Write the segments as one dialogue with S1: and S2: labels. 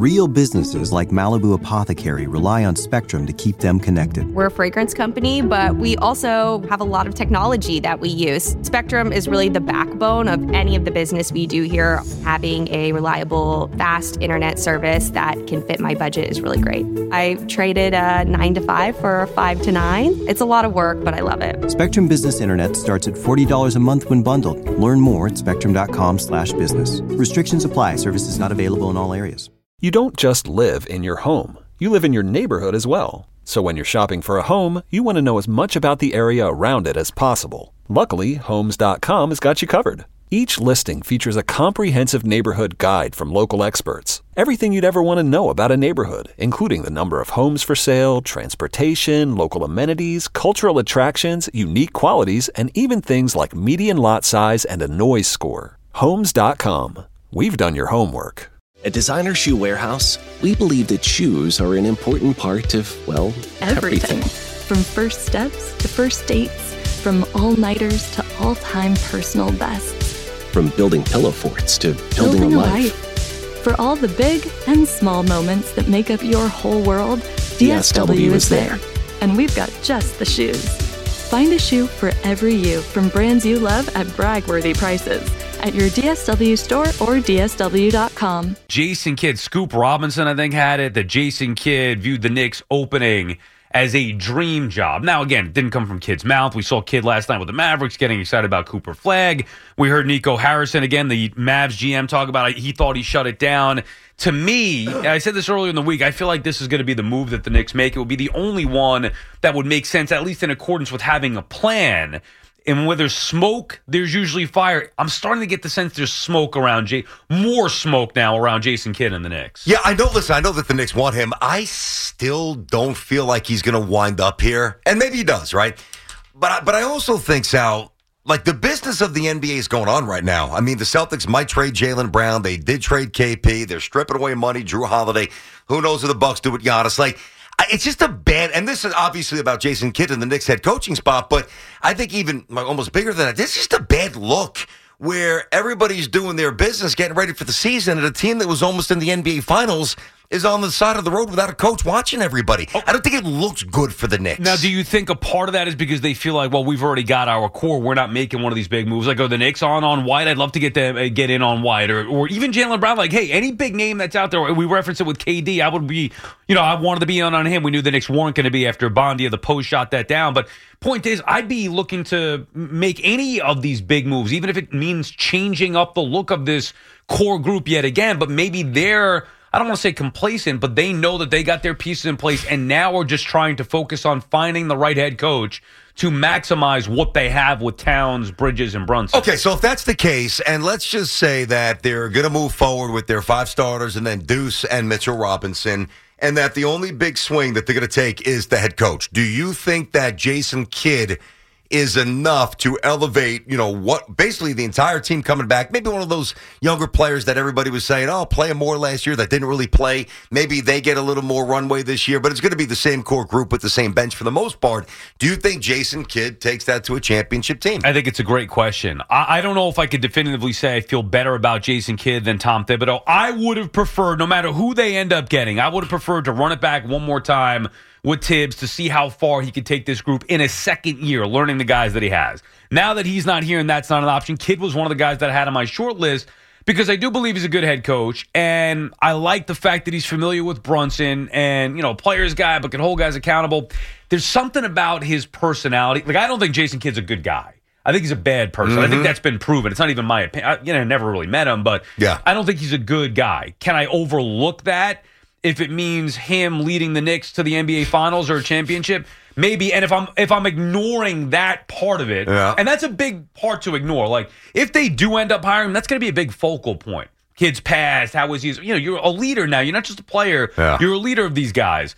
S1: Real businesses like Malibu Apothecary rely on Spectrum to keep them connected.
S2: We're a fragrance company, but we also have a lot of technology that we use. Spectrum is really the backbone of any of the business we do here. Having a reliable, fast internet service that can fit my budget is really great. I traded a 9 to 5 for a 5 to 9. It's a lot of work, but I love it.
S1: Spectrum Business Internet starts at $40 a month when bundled. Learn more at spectrum.com/business. Restrictions apply. Services not available in all areas.
S3: You don't just live in your home. You live in your neighborhood as well. So when you're shopping for a home, you want to know as much about the area around it as possible. Luckily, Homes.com has got you covered. Each listing features a comprehensive neighborhood guide from local experts. Everything you'd ever want to know about a neighborhood, including the number of homes for sale, transportation, local amenities, cultural attractions, unique qualities, and even things like median lot size and a noise score. Homes.com. We've done your homework.
S4: At Designer Shoe Warehouse, we believe that shoes are an important part of, well, everything.
S5: From first steps to first dates, from all-nighters to all-time personal bests.
S4: From building pillow forts to building a life.
S5: For all the big and small moments that make up your whole world, DSW is there. And we've got just the shoes. Find a shoe for every you from brands you love at brag-worthy prices at your DSW store or DSW.com.
S6: Jason Kidd, Scoop Robinson, I think, had it, that Jason Kidd viewed the Knicks opening as a dream job. Now, again, it didn't come from Kidd's mouth. We saw Kidd last night with the Mavericks getting excited about Cooper Flagg. We heard Nico Harrison, again, the Mavs GM, talk about it. He thought he shut it down. To me, I said this earlier in the week, I feel like this is going to be the move that the Knicks make. It would be the only one that would make sense, at least in accordance with having a plan. And where there's smoke, there's usually fire. I'm starting to get the sense there's smoke around more smoke now around Jason Kidd and the Knicks.
S7: Yeah, I know. Listen, I know that the Knicks want him. I still don't feel like he's going to wind up here. And maybe he does, right? But I also think, Sal, like the business of the NBA is going on right now. I mean, the Celtics might trade Jaylen Brown. They did trade KP. They're stripping away money. Drew Holiday. Who knows what the Bucks do with Giannis? Like, it's just a bad, and this is obviously about Jason Kidd and the Knicks head coaching spot, but I think even almost bigger than that, this is just a bad look where everybody's doing their business, getting ready for the season, and a team that was almost in the NBA Finals is on the side of the road without a coach watching everybody. I don't think it looks good for the Knicks.
S6: Now, do you think a part of that is because they feel like, well, we've already got our core, we're not making one of these big moves? Like, the Knicks on White? I'd love to get in on White. Or even Jaylen Brown, like, hey, any big name that's out there, we reference it with KD, I would be, I wanted to be on him. We knew the Knicks weren't going to be after Bondia, the post shot that down. But point is, I'd be looking to make any of these big moves, even if it means changing up the look of this core group yet again. But maybe they're, I don't want to say complacent, but they know that they got their pieces in place and now are just trying to focus on finding the right head coach to maximize what they have with Towns, Bridges, and Brunson.
S7: Okay, so if that's the case, and let's just say that they're going to move forward with their 5 starters and then Deuce and Mitchell Robinson, and that the only big swing that they're going to take is the head coach, do you think that Jason Kidd is enough to elevate, what basically the entire team coming back? Maybe one of those younger players that everybody was saying, playing more last year that didn't really play. Maybe they get a little more runway this year, but it's going to be the same core group with the same bench for the most part. Do you think Jason Kidd takes that to a championship team?
S6: I think it's a great question. I don't know if I could definitively say I feel better about Jason Kidd than Tom Thibodeau. I would have preferred, no matter who they end up getting, I would have preferred to run it back one more time with Tibbs to see how far he could take this group in a second year, learning the guys that he has. Now that he's not here and that's not an option, Kidd was one of the guys that I had on my short list because I do believe he's a good head coach, and I like the fact that he's familiar with Brunson and, player's guy but can hold guys accountable. There's something about his personality. Like, I don't think Jason Kidd's a good guy. I think he's a bad person. I think that's been proven. It's not even my opinion. I never really met him, but yeah. I don't think he's a good guy. Can I overlook that if it means him leading the Knicks to the NBA Finals or a championship? Maybe. And if I'm ignoring that part of it, and that's a big part to ignore. Like, if they do end up hiring him, that's going to be a big focal point. Kids past, how was he? You're a leader now. You're not just a player. Yeah. You're a leader of these guys.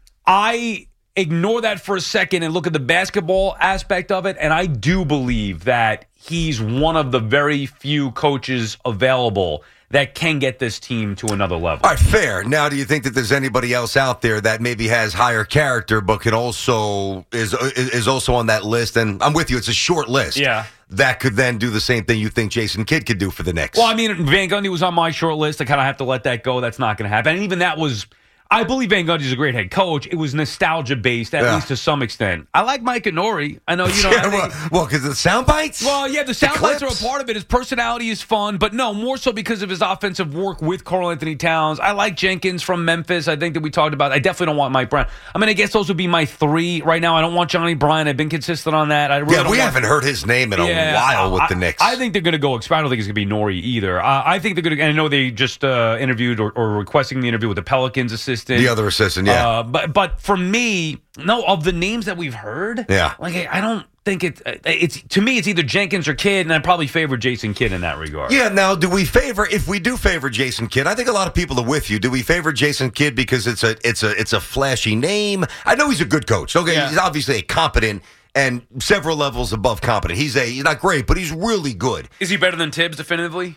S6: I ignore that for a second and look at the basketball aspect of it, and I do believe that he's one of the very few coaches available that can get this team to another level.
S7: All right, fair. Now, do you think that there's anybody else out there that maybe has higher character but can also is also on that list? And I'm with you. It's a short list.
S6: Yeah.
S7: That could then do the same thing you think Jason Kidd could do for the Knicks.
S6: Well, I mean, Van Gundy was on my short list. I kind of have to let that go. That's not going to happen. And even that was... I believe Van Gundy's a great head coach. It was nostalgia-based, at least to some extent. I like Mike Inori. I know you don't
S7: well, because of the sound bites?
S6: Well, yeah, the sound bites are a part of it. His personality is fun, but no, more so because of his offensive work with Karl Anthony Towns. I like Jenkins from Memphis. I think that we talked about. I definitely don't want Mike Brown. I mean, I guess those would be my three right now. I don't want Johnny Bryant. I've been consistent on that.
S7: We haven't heard his name in a while with the Knicks.
S6: I think they're going to go. I don't think it's going to be Nori either. I think they're going to. And I know they just interviewed or requesting the interview with the Pelicans assistant.
S7: The other assistant. Yeah,
S6: but for me, no, of the names that we've heard, like I don't think it's to me it's either Jenkins or Kidd, and I probably favor Jason Kidd in that regard.
S7: Yeah. Now, if we do favor Jason Kidd, I think a lot of people are with you. Do we favor Jason Kidd because it's a flashy name? I know he's a good coach. Okay, he's obviously a competent and several levels above competent. He's not great, but he's really good.
S6: Is he better than Tibbs definitively?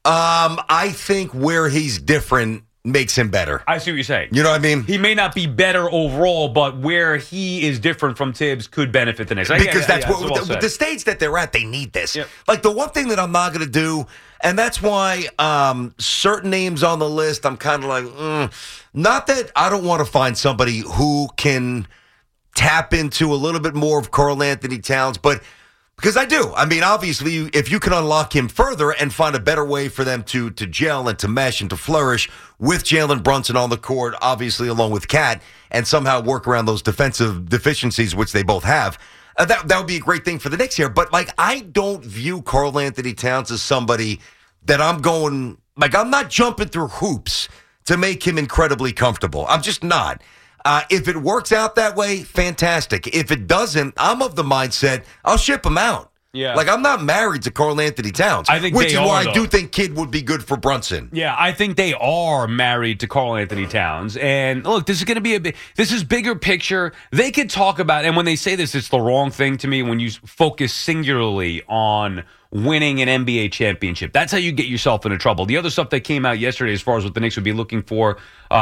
S7: I think where he's different makes him better.
S6: I see what you're saying.
S7: You know what I mean?
S6: He may not be better overall, but where he is different from Tibbs could benefit the Knicks.
S7: Because that's what the stage that they're at, they need this. Yep. Like the one thing that I'm not going to do, and that's why certain names on the list, I'm kind of like, not that I don't want to find somebody who can tap into a little bit more of Karl Anthony Towns, but because I do. I mean, obviously, if you can unlock him further and find a better way for them to gel and to mesh and to flourish with Jalen Brunson on the court, obviously along with Cat, and somehow work around those defensive deficiencies, which they both have, that would be a great thing for the Knicks here. But, like, I don't view Karl Anthony Towns as somebody that I'm not jumping through hoops to make him incredibly comfortable. I'm just not. If it works out that way, fantastic. If it doesn't, I'm of the mindset I'll ship him out.
S6: Yeah.
S7: Like, I'm not married to Karl Anthony Towns, which is why I do think Kidd would be good for Brunson.
S6: Yeah, I think they are married to Karl Anthony Towns. And look, this is going to be this is bigger picture. They could talk about, and when they say this, it's the wrong thing to me when you focus singularly on winning an NBA championship. That's how you get yourself into trouble. The other stuff that came out yesterday as far as what the Knicks would be looking for,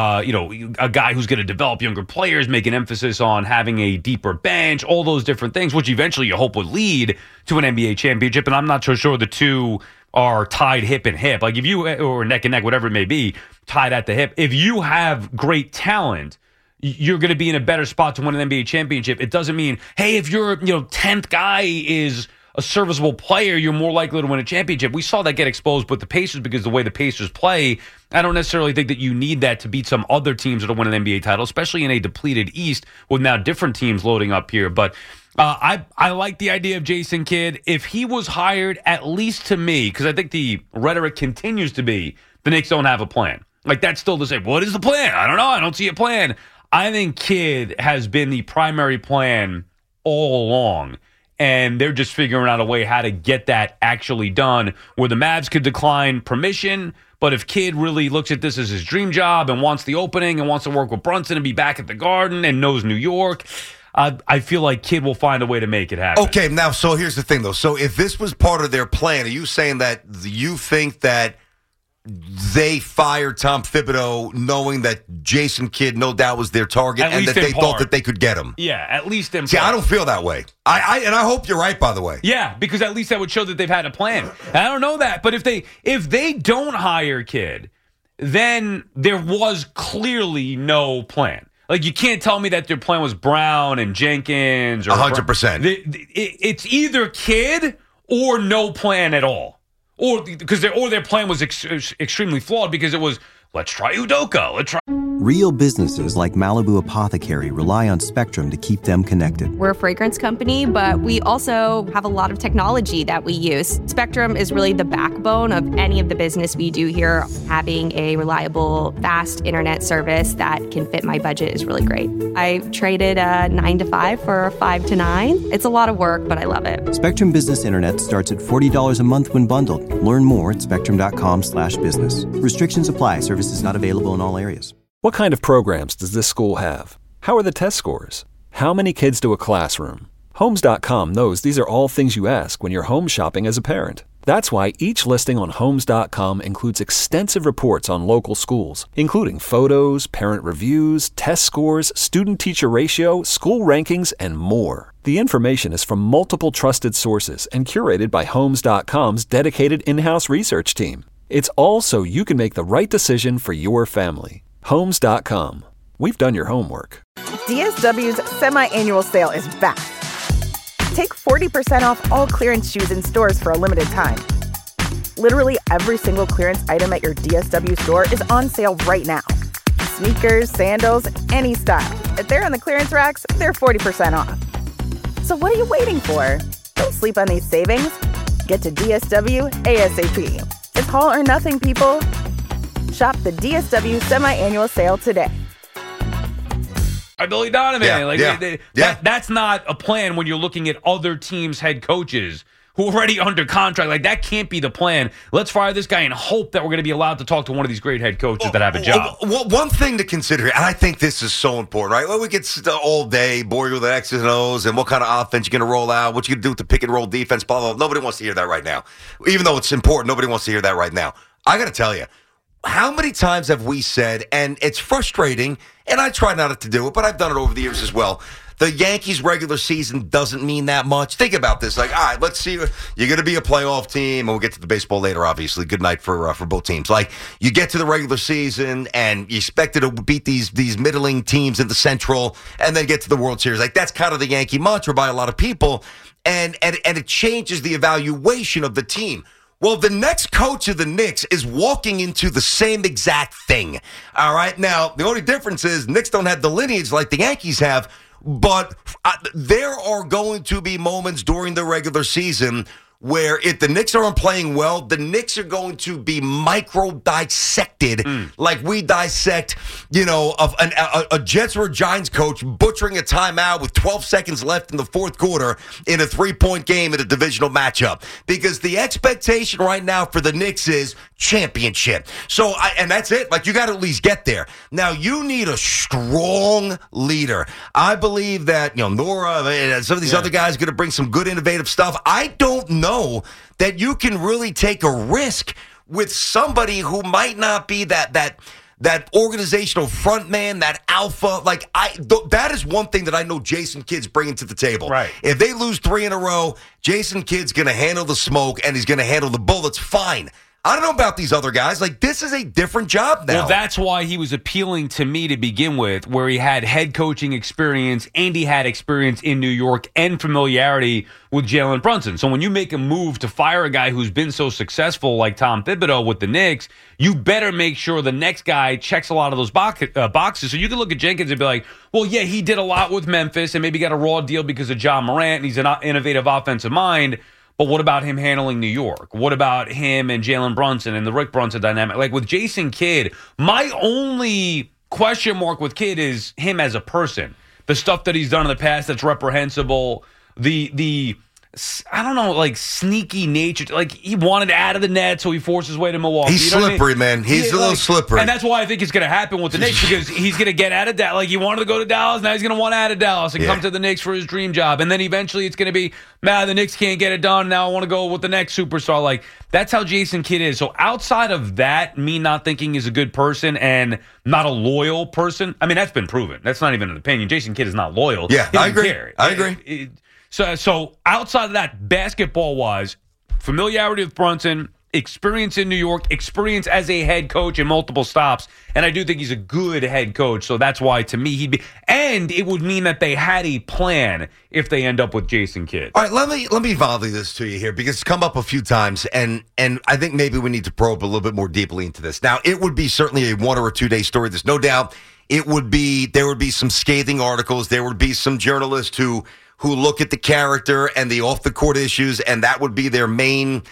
S6: a guy who's going to develop younger players, make an emphasis on having a deeper bench, all those different things, which eventually you hope would lead to an NBA championship. And I'm not so sure the two are tied hip and hip. Like if you, or neck and neck, whatever it may be, tied at the hip. If you have great talent, you're going to be in a better spot to win an NBA championship. It doesn't mean, hey, if your 10th guy is a serviceable player, you're more likely to win a championship. We saw that get exposed with the Pacers because the way the Pacers play, I don't necessarily think that you need that to beat some other teams that'll win an NBA title, especially in a depleted East with now different teams loading up here. But I like the idea of Jason Kidd. If he was hired, at least to me, because I think the rhetoric continues to be the Knicks don't have a plan. Like that's still the same. What is the plan? I don't know. I don't see a plan. I think Kidd has been the primary plan all along. And they're just figuring out a way how to get that actually done where the Mavs could decline permission. But if Kidd really looks at this as his dream job and wants the opening and wants to work with Brunson and be back at the Garden and knows New York, I feel like Kidd will find a way to make it happen.
S7: Okay, now, so here's the thing, though. So if this was part of their plan, are you saying that you think that they fired Tom Thibodeau knowing that Jason Kidd no doubt was their target and that they thought that they could get him?
S6: Yeah, at least in part.
S7: See, I don't feel that way. I hope you're right, by the way.
S6: Yeah, because at least that would show that they've had a plan. I don't know that, but if they don't hire Kidd, then there was clearly no plan. Like, you can't tell me that their plan was Brown and Jenkins. Or
S7: 100%.
S6: It's either Kidd or no plan at all. Or because their plan was extremely flawed because it was, let's try Udoka.
S1: Real businesses like Malibu Apothecary rely on Spectrum to keep them connected.
S2: We're a fragrance company, but we also have a lot of technology that we use. Spectrum is really the backbone of any of the business we do here. Having a reliable, fast internet service that can fit my budget is really great. I traded a 9 to 5 for a 5 to 9. It's a lot of work, but I love it.
S1: Spectrum Business Internet starts at $40 a month when bundled. Learn more at spectrum.com/business. Restrictions apply. Services not available in all areas.
S3: What kind of programs does this school have? How are the test scores? How many kids do a classroom? Homes.com knows these are all things you ask when you're home shopping as a parent. That's why each listing on Homes.com includes extensive reports on local schools, including photos, parent reviews, test scores, student-teacher ratio, school rankings, and more. The information is from multiple trusted sources and curated by Homes.com's dedicated in-house research team. It's all so you can make the right decision for your family. Homes.com. We've done your homework.
S8: DSW's semi-annual sale is back. Take 40% off all clearance shoes in stores for a limited time. Literally every single clearance item at your DSW store is on sale right now. Sneakers, sandals, any style. If they're on the clearance racks, they're 40% off. So what are you waiting for? Don't sleep on these savings. Get to DSW ASAP. It's all or nothing, people. Shop the DSW semi-annual sale today.
S6: Billy Donovan.
S7: Yeah.
S6: That's not a plan when you're looking at other teams' head coaches who are already under contract. Like, that can't be the plan. Let's fire this guy and hope that we're going to be allowed to talk to one of these great head coaches that have a job.
S7: Well, one thing to consider, and I think this is so important, right? Well, we get all day bored with the X's and O's and what kind of offense you're going to roll out, what you're going to do with the pick and roll defense, blah, blah, blah. Nobody wants to hear that right now. Even though it's important, nobody wants to hear that right now. I got to tell you, how many times have we said, and it's frustrating, and I try not to do it, but I've done it over the years as well, the Yankees regular season doesn't mean that much. Think about this. Like, all right, let's see. You're going to be a playoff team, and we'll get to the baseball later, obviously. Good night for both teams. Like, you get to the regular season, and you expected to beat these middling teams in the Central, and then get to the World Series. Like, that's kind of the Yankee mantra by a lot of people, and it changes the evaluation of the team. Well, the next coach of the Knicks is walking into the same exact thing. All right. Now, the only difference is Knicks don't have the lineage like the Yankees have, but there are going to be moments during the regular season where if the Knicks aren't playing well, the Knicks are going to be micro-dissected like we dissect, of a Jets or a Giants coach butchering a timeout with 12 seconds left in the fourth quarter in a 3-point game in a divisional matchup. Because the expectation right now for the Knicks is championship. So, and that's it. Like, you got to at least get there. Now, you need a strong leader. I believe that, Nora and some of these other guys are going to bring some good innovative stuff. I don't know that you can really take a risk with somebody who might not be that organizational front man, that alpha. Like, that is one thing that I know Jason Kidd's bringing to the table.
S6: Right.
S7: If they lose 3 in a row, Jason Kidd's going to handle the smoke and he's going to handle the bullets fine. I don't know about these other guys. Like, this is a different job now.
S6: Well, that's why he was appealing to me to begin with, where he had head coaching experience and he had experience in New York and familiarity with Jalen Brunson. So when you make a move to fire a guy who's been so successful like Tom Thibodeau with the Knicks, you better make sure the next guy checks a lot of those boxes. So you can look at Jenkins and be like, well, yeah, he did a lot with Memphis and maybe got a raw deal because of John Morant and he's an innovative offensive mind. But what about him handling New York? What about him and Jalen Brunson and the Rick Brunson dynamic? Like with Jason Kidd, my only question mark with Kidd is him as a person. The stuff that he's done in the past that's reprehensible. The I don't know, like sneaky nature. Like he wanted out of the net, so he forced his way to Milwaukee.
S7: He's slippery, man. He's a little slippery.
S6: And that's why I think it's going to happen with the Knicks because he's going to get out of Dallas. Like he wanted to go to Dallas, now he's going to want out of Dallas and come to the Knicks for his dream job. And then eventually it's going to be, man, the Knicks can't get it done. Now I want to go with the next superstar. Like that's how Jason Kidd is. So outside of that, me not thinking he's a good person and not a loyal person. I mean, that's been proven. That's not even an opinion. Jason Kidd is not loyal.
S7: Yeah, I agree. I agree.
S6: So outside of that, basketball-wise, familiarity with Brunson, experience in New York, experience as a head coach in multiple stops, and I do think he's a good head coach. So that's why, to me, he'd be. And it would mean that they had a plan if they end up with Jason Kidd.
S7: All right, let me volley this to you here because it's come up a few times, and I think maybe we need to probe a little bit more deeply into this. Now, it would be certainly a 1 or 2 day story. There's no doubt. There would be some scathing articles. There would be some journalists who look at the character and the off the court issues, and that would be their main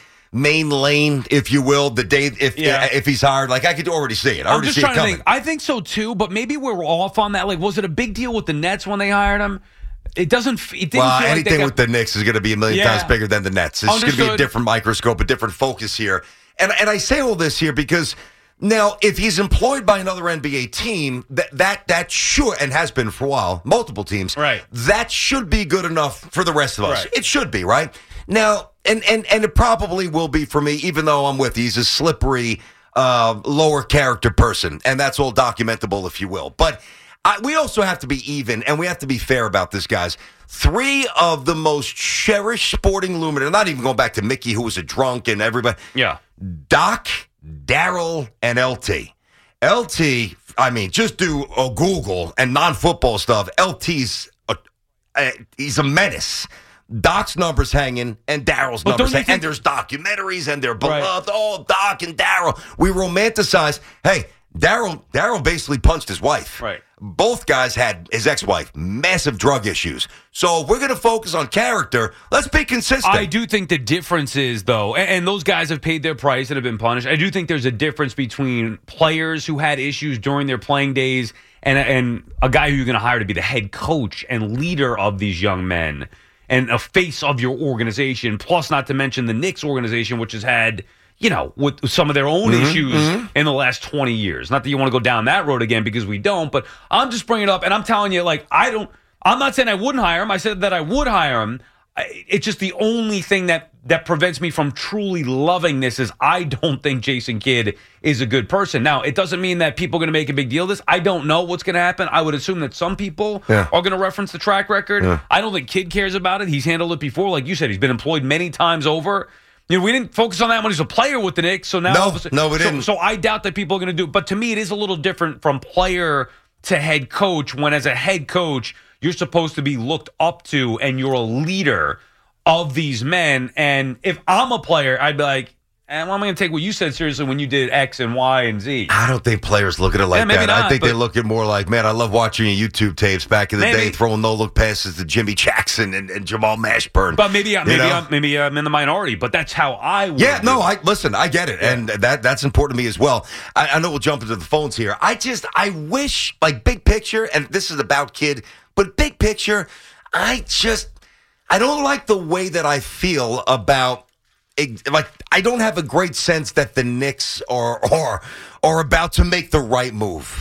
S7: lane, if you will, the day if he's hired. Like I could already see it. I already see it coming.
S6: I think so too, but maybe we're off on that. Like, was it a big deal with the Nets when they hired him? It didn't feel
S7: anything
S6: like
S7: with the Knicks is going to be a million times bigger than the Nets. It's going to be a different microscope, a different focus here. And I say all this here because now, if he's employed by another NBA team, that should, and has been for a while, multiple teams,
S6: right?
S7: That should be good enough for the rest of us.
S6: Right.
S7: It should be, right? Now, and it probably will be for me, even though I'm with you. He's a slippery, lower character person, and that's all documentable, if you will. But we also have to be even, and we have to be fair about this, guys. 3 of the most cherished sporting luminaries, not even going back to Mickey, who was a drunk, and everybody.
S6: Yeah.
S7: Doc, Daryl, and LT. LT, I mean, just do a Google and non-football stuff. LT's he's a menace. Doc's numbers hanging and Daryl's numbers hanging. And there's documentaries and they're beloved. Right. Oh, Doc and Daryl. We romanticize. Hey, Daryl basically punched his wife.
S6: Right.
S7: Both guys had his ex-wife, massive drug issues. So if we're going to focus on character, let's be consistent.
S6: I do think the difference is, though, and those guys have paid their price and have been punished. I do think there's a difference between players who had issues during their playing days and a guy who you're going to hire to be the head coach and leader of these young men and a face of your organization, plus not to mention the Knicks organization, which has had, with some of their own issues in the last 20 years. Not that you want to go down that road again, because we don't, but I'm just bringing it up, and I'm telling you, I'm not saying I wouldn't hire him. I said that I would hire him. It's just the only thing that prevents me from truly loving this is I don't think Jason Kidd is a good person. Now, it doesn't mean that people are going to make a big deal of this. I don't know what's going to happen. I would assume that some people are going to reference the track record. Yeah. I don't think Kidd cares about it. He's handled it before. Like you said, he's been employed many times over. We didn't focus on that when he's a player with the Knicks. So now,
S7: no, we didn't.
S6: So I doubt that people are going to do it. But to me, it is a little different from player to head coach, when as a head coach, you're supposed to be looked up to and you're a leader of these men. And if I'm a player, I'd be like, why am I going to take what you said seriously when you did X and Y and Z?
S7: I don't think players look at it like that. I think they look at it more like, man, I love watching your YouTube tapes back in the day, throwing no-look passes to Jimmy Jackson and Jamal Mashburn.
S6: But maybe I'm in the minority, but that's how I would.
S7: Yeah, no, I get it, and that's important to me as well. I know we'll jump into the phones here. I wish, big picture, and this is about Kidd, but big picture, I don't like the way that I feel about. I don't have a great sense that the Knicks are about to make the right move.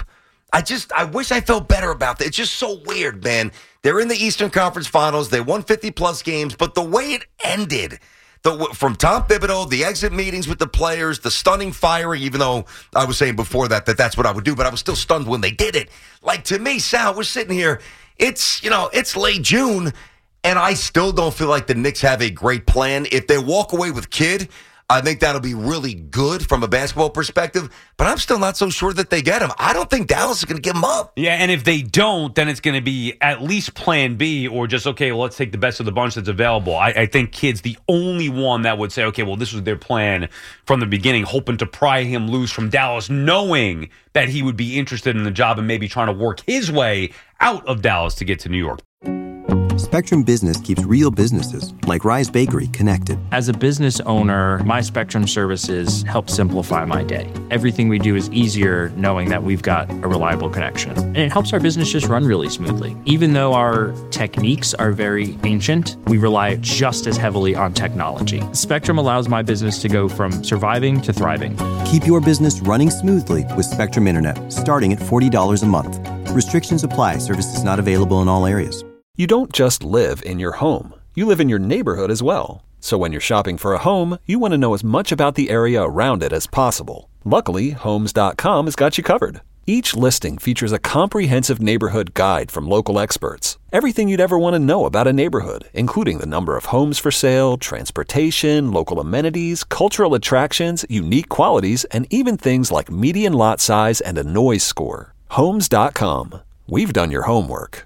S7: I wish I felt better about that. It's just so weird, man. They're in the Eastern Conference Finals. They won 50-plus games, but the way it ended, from Tom Thibodeau, the exit meetings with the players, the stunning firing, even though I was saying before that's what I would do, but I was still stunned when they did it. To me, Sal, we're sitting here. It's late June. And I still don't feel like the Knicks have a great plan. If they walk away with Kidd, I think that'll be really good from a basketball perspective. But I'm still not so sure that they get him. I don't think Dallas is going to give him up.
S6: Yeah, and if they don't, then it's going to be at least plan B or just, okay, well, let's take the best of the bunch that's available. I think Kidd's the only one that would say, okay, well, this was their plan from the beginning, hoping to pry him loose from Dallas, knowing that he would be interested in the job and maybe trying to work his way out of Dallas to get to New York.
S1: Spectrum Business keeps real businesses, like Rise Bakery, connected.
S9: As a business owner, my Spectrum services help simplify my day. Everything we do is easier knowing that we've got a reliable connection. And it helps our business just run really smoothly. Even though our techniques are very ancient, we rely just as heavily on technology. Spectrum allows my business to go from surviving to thriving.
S1: Keep your business running smoothly with Spectrum Internet, starting at $40 a month. Restrictions apply. Services not available in all areas.
S3: You don't just live in your home. You live in your neighborhood as well. So when you're shopping for a home, you want to know as much about the area around it as possible. Luckily, Homes.com has got you covered. Each listing features a comprehensive neighborhood guide from local experts. Everything you'd ever want to know about a neighborhood, including the number of homes for sale, transportation, local amenities, cultural attractions, unique qualities, and even things like median lot size and a noise score. Homes.com. We've done your homework.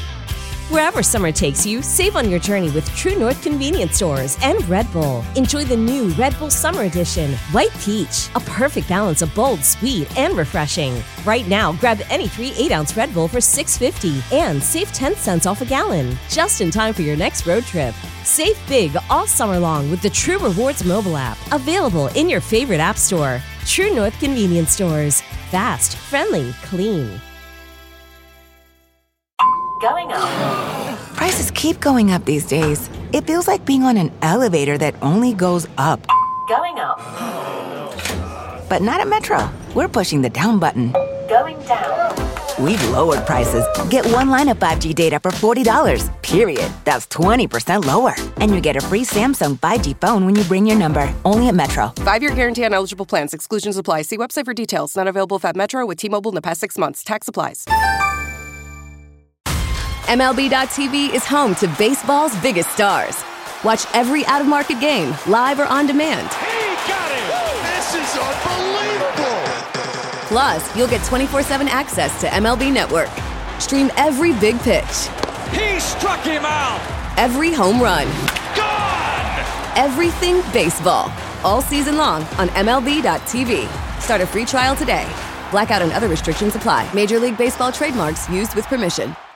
S10: Wherever summer takes you, save on your journey with True North Convenience Stores and Red Bull. Enjoy the new Red Bull Summer Edition, White Peach, a perfect balance of bold, sweet, and refreshing. Right now, grab any 3 8-ounce Red Bull for $6.50 and save 10 cents off a gallon, just in time for your next road trip. Save big all summer long with the True Rewards mobile app, available in your favorite app store. True North Convenience Stores. Fast, friendly, clean.
S11: Going up. Prices keep going up these days. It feels like being on an elevator that only goes up.
S10: Going up.
S11: But not at Metro. We're pushing the down button.
S10: Going down.
S11: we've lowered prices. Get one line of 5G data for $40, period. That's 20% lower. And you get a free Samsung 5G phone when you bring your number. Only at Metro.
S12: 5-year guarantee on eligible plans. Exclusions apply. See website for details. Not available at Metro with T-Mobile in the past 6 months. Tax applies.
S13: MLB.tv is home to baseball's biggest stars. Watch every out-of-market game, live or on demand.
S14: He got it! This is unbelievable!
S13: Plus, you'll get 24/7 access to MLB Network. Stream every big pitch.
S14: He struck him out!
S13: Every home run.
S14: Gone!
S13: Everything baseball. All season long on MLB.tv. Start a free trial today. Blackout and other restrictions apply. Major League Baseball trademarks used with permission.